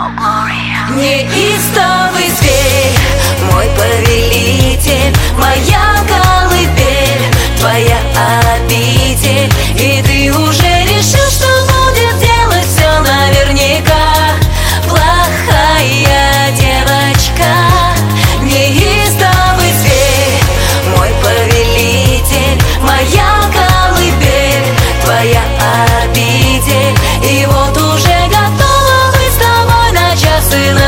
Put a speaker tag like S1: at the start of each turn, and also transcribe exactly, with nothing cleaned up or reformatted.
S1: Неистовый зверь, мой повелитель, моя колыбель, твоя обитель. И ты уже решил, что будет делать все наверняка. Плохая девочка. Неистовый зверь, мой повелитель, моя колыбель, твоя обитель. И вот уже готова быть с тобой на час и на